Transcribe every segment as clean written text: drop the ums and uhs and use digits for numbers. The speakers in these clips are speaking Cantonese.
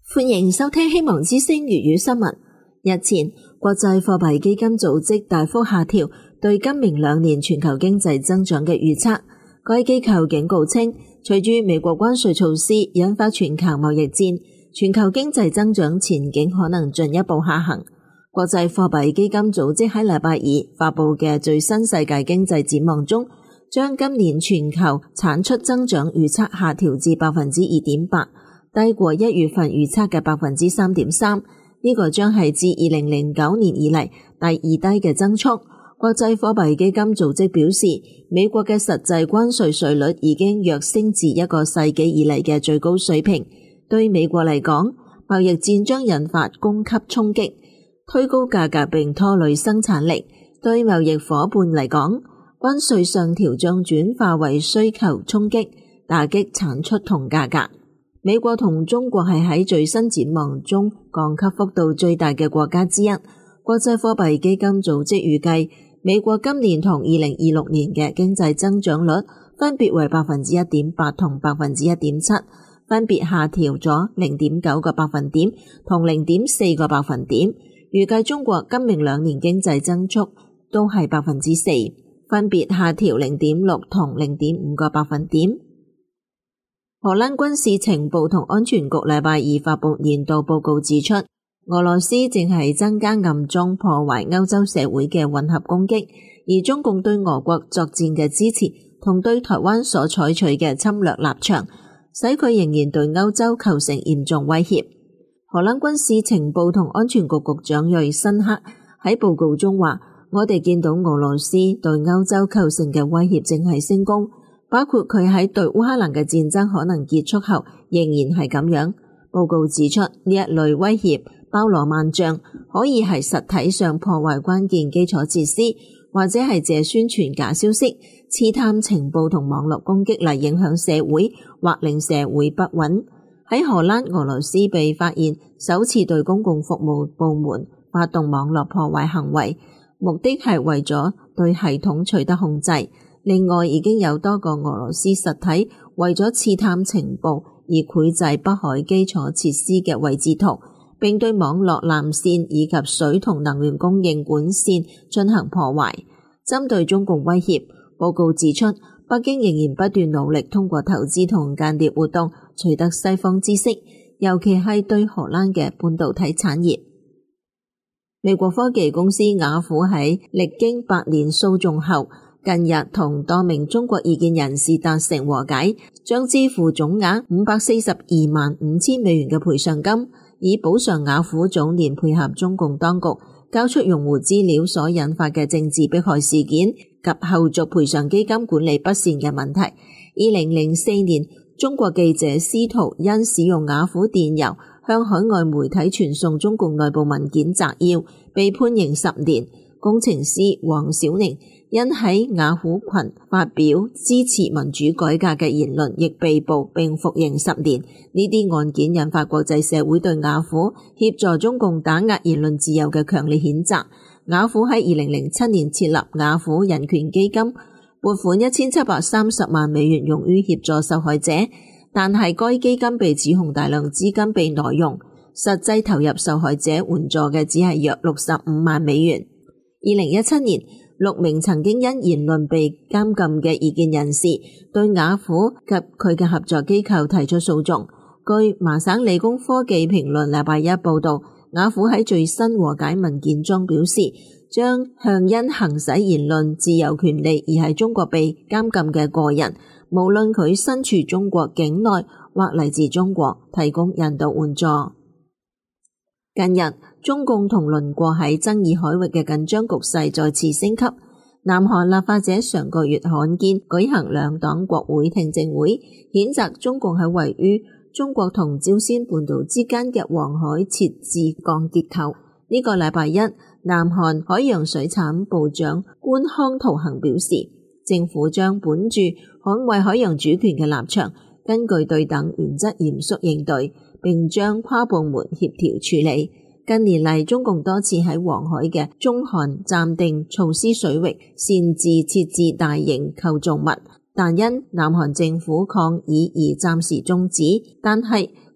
歡迎收聽希望之聲粵語新聞。日前，國際貨幣基金組織大幅下調對今明兩年全球經濟增長嘅預測。該機構警告稱，隨住美國關稅措施引發全球貿易戰，全球經濟增長前景可能進一步下行。國際貨幣基金組織喺禮拜二發佈嘅最新世界經濟展望中，將今年全球產出增長預測下調至 2.8%， 低過1月份預測嘅 3.3%， 呢個將係自2009年以嚟第二低嘅增速。國際貨幣基金組織表示，美國嘅實際關稅稅率已經躍升至一個世紀以嚟嘅最高水平。對美國嚟講，貿易戰將引發供給衝擊，推高價格並拖累生產力。對貿易夥伴嚟講，關稅上調將轉化為需求衝擊，打擊產出同價格。美國同中國係喺最新展望中降級幅度最大嘅國家之一。國際貨幣基金組織預計，美國今年同2026年嘅經濟增長率分別為 1.8% 同 1.7%， 分別下調咗 0.9 個百分點同 0.4 個百分點。預計中國今明兩年經濟增速都係 4%， 分別下調 0.6 同 0.5 個百分點。荷蘭軍事情報同安全局禮拜二發佈年度報告指出，俄羅斯正係增加暗中破壞歐洲社會嘅混合攻擊，而中共對俄國作戰嘅支持同對台灣所採取嘅侵略立場，使佢仍然對歐洲構成嚴重威脅。荷蘭軍事情報同安全局局長瑞辛克喺報告中話，我哋見到俄羅斯對歐洲構成嘅威脅正係升高，包括佢喺對烏克蘭嘅戰爭可能結束後仍然係咁樣。報告指出，呢一類威脅包羅萬象，可以係實體上破壞關鍵基礎設施，或者係借宣傳假消息、刺探情報同網絡攻擊嚟影響社會或令社會不穩。喺荷蘭，俄羅斯被發現首次對公共服務部門發動網絡破壞行為，目的係為咗對系統取得控制。另外，已經有多個俄羅斯實體為咗刺探情報而繪製北海基礎設施嘅位置圖，並對網絡纜線以及水同能源供應管線進行破壞。針對中共威脅，報告指出，北京仍然不斷努力通過投資同間諜活動取得西方知識，尤其係對荷蘭嘅半導體產業。美國科技公司雅虎喺歷經8年訴訟後，近日同多名中國異見人士達成和解，將支付總額542萬5千美元嘅賠償金，以補償雅虎早年配合中共當局交出用戶資料所引發嘅政治迫害事件及後續賠償基金管理不善嘅問題。2004年，中國記者司徒因使用雅虎電郵向海外媒體傳送中共內部文件摘要，被判刑10年。工程師王小寧因喺雅虎群發表支持民主改革嘅言論，亦被捕並服刑10年。呢啲案件引發國際社會對雅虎協助中共打壓言論自由嘅強烈譴責。雅虎喺2007年設立雅虎人權基金，撥款1730萬美元用於協助受害者，但係該基金被指控大量資金被挪用，實際投入受害者援助嘅只係約65萬美元。2017年，6名曾經因言論被監禁嘅異見人士對雅虎及佢嘅合作機構提出訴訟。據麻省理工科技評論禮拜一報道，雅虎喺最新和解文件中表示，將向因行使言論自由權利而喺中國被監禁嘅個人，無論佢身處中國境內或嚟自中國，提供人道援助。近日，中共同鄰國喺爭議海域嘅緊張局勢再次升級。南韓立法者上個月罕見舉行兩黨國會聽證會，譴責中共喺位於中國同朝鮮半島之間嘅黃海設置鋼結構。呢個禮拜一，南韓海洋水產部長官康圖恒表示，政府將本住捍衛海洋主權嘅立場，根據對等原則嚴肅應對，並將跨部門協調處理。近年嚟，中共多次喺黃海嘅中韓暫定措施水域擅自設置大型構造物，但因南韓政府抗議而暫時終止。但係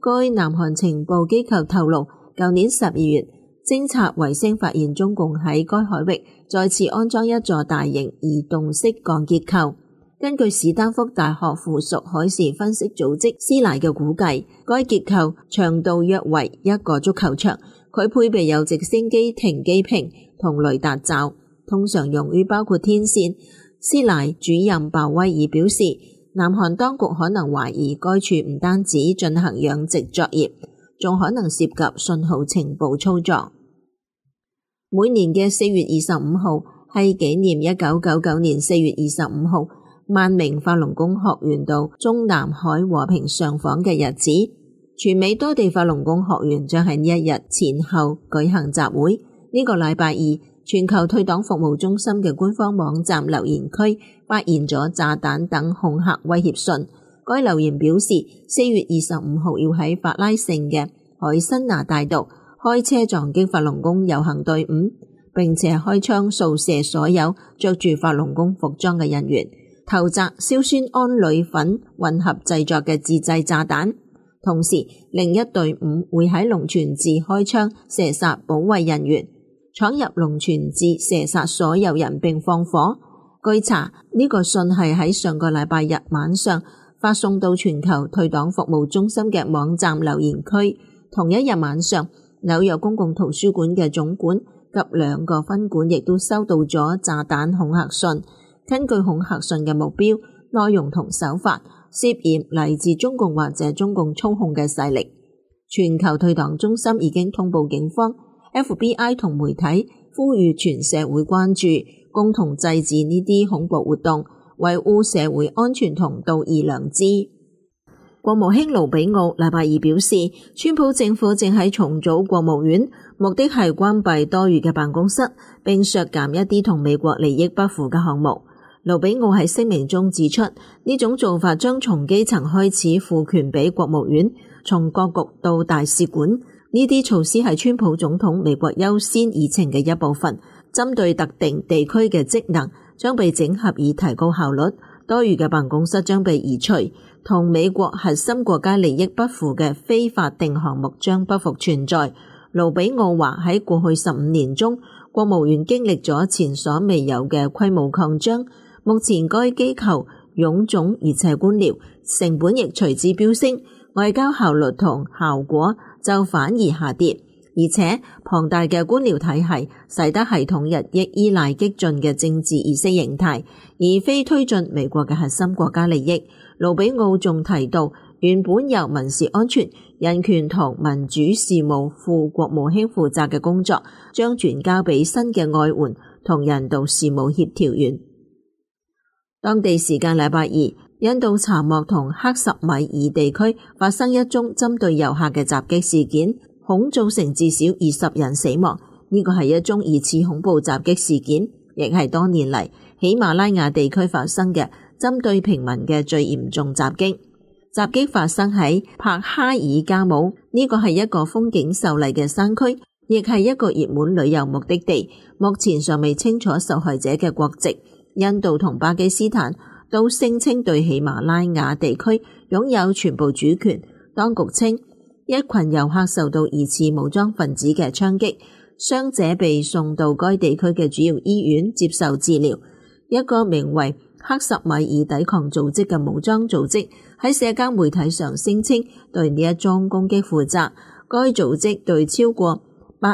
該南韓情報機構透露，舊年12月，偵察衛星發現中共喺該海域再次安裝一座大型移動式鋼結構。根據史丹福大學附屬海事分析組織斯賴嘅估計，該結構長度約為一個足球場，佢配備有直升機停機坪同雷達罩，通常用於包括天線。斯賴主任鮑威爾表示，南韓當局可能懷疑該處唔單止進行養殖作業，仲可能涉及信號情報操作。每年嘅4月25號係紀念1999年4月25號萬名法輪功學員到中南海和平上訪嘅日子。全美多地法輪功學員將喺呢一日前後舉行集會。呢個禮拜二，全球退黨服務中心嘅官方網站留言區發現咗炸彈等恐嚇威脅信。該留言表示，4月25號要喺法拉盛嘅海辛拿大道開車撞擊法輪功遊行隊伍，並且開槍掃射所有着住法輪功服裝嘅人員，投擲硝酸胺鋁粉混合製作嘅自製炸彈。同時，另一隊伍會喺龍泉寺開槍射殺保衛人員，闖入龍泉寺射殺所有人並放火。據查，呢個信係喺上個禮拜日晚上發送到全球退黨服務中心嘅網站留言區。同一日晚上，紐約公共圖書館嘅總館及2個分館亦都收到咗炸彈恐嚇信。根據恐嚇信嘅目標、內容同手法，涉嫌嚟自中共或者中共操控嘅勢力。全球退黨中心已經通報警方、FBI 同媒體，呼籲全社會關注，共同制止呢啲恐怖活動，維護社會安全同道義良知。國務卿盧比奧禮拜二表示，川普政府正喺重組國務院，目的係關閉多餘嘅辦公室，並削減一啲同美國利益不符嘅項目。盧比奧喺聲明中指出，呢種做法將從基層開始賦權俾國務院，從各局到大使館。呢啲措施係川普總統美國優先議程嘅一部分，針對特定地區嘅職能將被整合以提高效率，多餘嘅辦公室將被移除，同美國核心國家利益不符嘅非法定項目將不復存在。盧比奧話，喺過去15年中，國務院經歷咗前所未有嘅規模擴張，目前該機構臃腫而且官僚，成本亦隨之飆升，外交效率同效果就反而下跌，而且龐大嘅官僚體系使得系統日益依賴激進嘅政治意識形態，而非推進美國嘅核心國家利益。盧比奧仲提到，原本由民事安全、人權同民主事務副國務卿負責嘅工作，將轉交俾新嘅外援同人道事務協調員。當地時間禮拜二，印度查謨同克什米爾地區發生一宗針對遊客嘅襲擊事件，恐造成至少20人死亡。呢個係一宗疑似恐怖襲擊事件，亦係多年嚟喜馬拉雅地區發生嘅針對平民嘅最嚴重襲擊。襲擊發生喺帕哈爾加姆，呢個係一個風景秀麗嘅山區，亦係一個熱門旅遊目的地。目前尚未清楚受害者嘅國籍。印度同巴基斯坦都聲稱對喜馬拉雅地區擁有全部主權。當局稱，一群遊客受到疑似武裝分子嘅槍擊，傷者被送到該地區嘅主要醫院接受治療。一個名為克什米爾抵抗組織嘅武裝組織喺社交媒體上聲稱對呢一宗攻擊負責。該組織對超過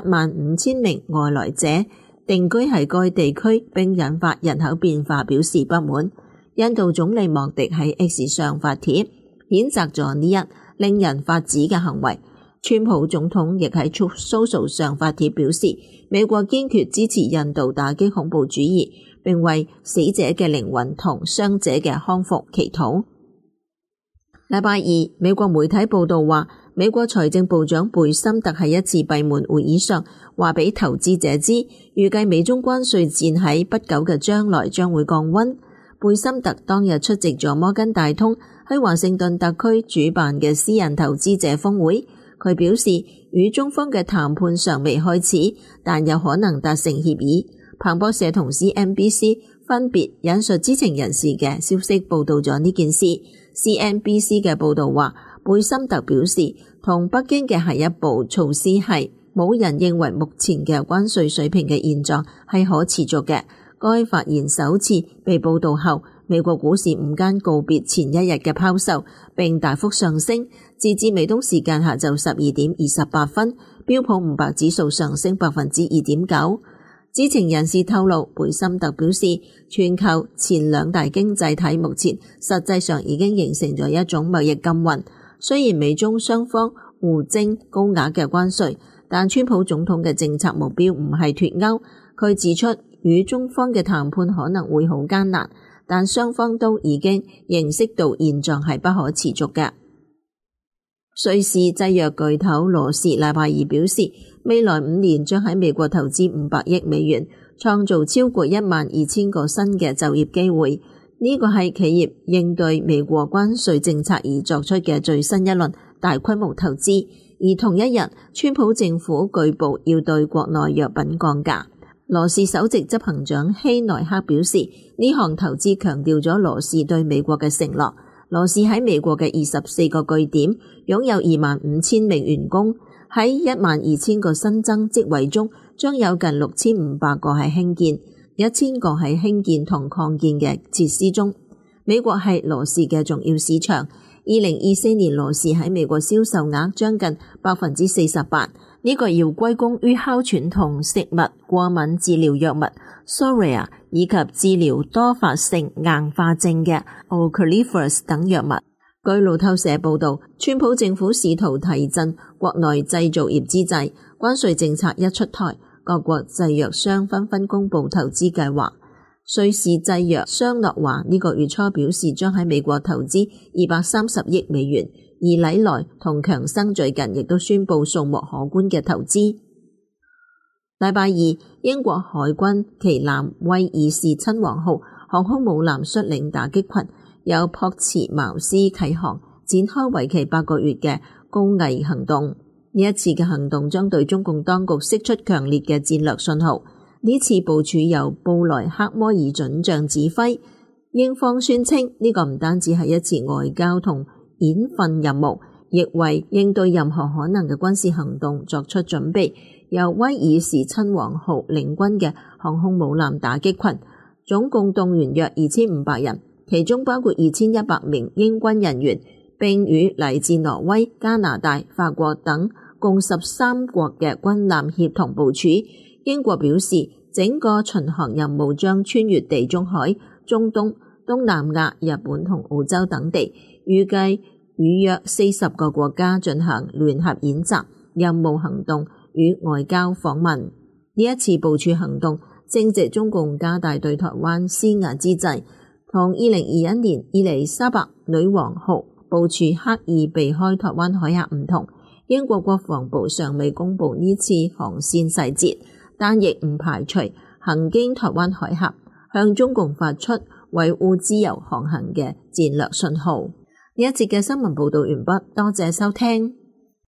85000名外來者定居喺該地區並引發人口變化表示不滿。印度總理莫迪喺 X 上發帖譴責咗呢一令人髮指嘅行為。川普總統亦喺 Truth Social 上發帖表示，美國堅決支持印度打擊恐怖主義，並為死者嘅靈魂同傷者嘅康復祈禱。禮拜二，美國媒體報道話，美國財政部長貝森特喺一次閉門會議上話俾投資者知，預計美中關稅戰喺不久嘅將來將會降溫。貝森特當日出席咗摩根大通喺華盛頓特區主辦嘅私人投資者峰會，佢表示與中方嘅談判尚未開始，但有可能達成協議。彭博社同 CNBC 分別引述知情人士嘅消息報道咗呢件事。CNBC 嘅報道話， 貝森特表示，同北京嘅下一步措施係冇人認為目前嘅關稅水平嘅現狀係可持續嘅。該發言首次被報導後，美國股市午間告別前一日嘅拋售，並大幅上升，截至美東時間下晝12:28，標普500指數上升2.9%。知情人士透露，貝森特表示，全球前兩大經濟體目前實際上已經形成咗一種貿易禁運。雖然美中雙方互徵高額嘅關稅，但川普總統嘅政策目標唔係脫歐。佢指出，與中方嘅談判可能會好艱難，但雙方都已經認識到現狀係不可持續嘅。瑞士製藥巨頭羅氏禮拜二表示，未來5年將喺美國投資500億美元，創造超過12000個新嘅就業機會。呢個係企業應對美國關稅政策而作出嘅最新一輪大規模投資。而同一日，川普政府據報要對國內藥品降價。羅氏首席執行長希內克表示，呢項投資強調咗羅氏對美國嘅承諾。羅氏喺美國嘅24個據點擁有25000名員工，喺12000個新增職位中，將有近6500個係興建，1000個係興建同擴建嘅設施中。美國係羅氏嘅重要市場。2024年羅氏喺美國銷售額將近48%，呢個要歸功於哮喘同食物過敏治療藥物 Soria 以及治療多發性硬化症嘅 Ocrevus 等藥物。據路透社報道，川普政府試圖提振國內製造業之際，關稅政策一出台，各國製藥商紛紛公布投資計劃。瑞士製藥商諾華呢個月初表示將喺美國投資230億美元，而禮來同強生最近亦都宣布數目可觀嘅投資。禮拜二，英國海軍旗艦威爾士親王號航空母艦率領打擊群由樸茨茅斯啟航，展開為期8個月嘅高危行動。呢一次嘅行動將對中共當局釋出強烈嘅戰略信號。呢次部署由布萊克摩爾准將指揮，英方宣稱呢個唔單止係一次外交同演訓任務，亦為應對任何可能嘅軍事行動作出準備。由威爾士親王號領軍嘅航空母艦打擊群，總共動員約2500人，其中包括2100名英軍人員，並與嚟自挪威、加拿大、法國等共13國嘅軍艦協同部署。英國表示，整個巡航任務將穿越地中海、中東、東南亞、日本同澳洲等地，預計與約40個國家進行聯合演習、任務行動與外交訪問。呢一次部署行動正值中共加大對台灣施壓之際，同2021年伊麗莎白女王號部署刻意避開台灣海峽唔同。英國國防部尚未公布呢次航線細節，但亦唔排除行經台灣海峽，向中共發出維護自由航行嘅戰略信號。呢一節嘅新聞報道完畢，多謝收聽。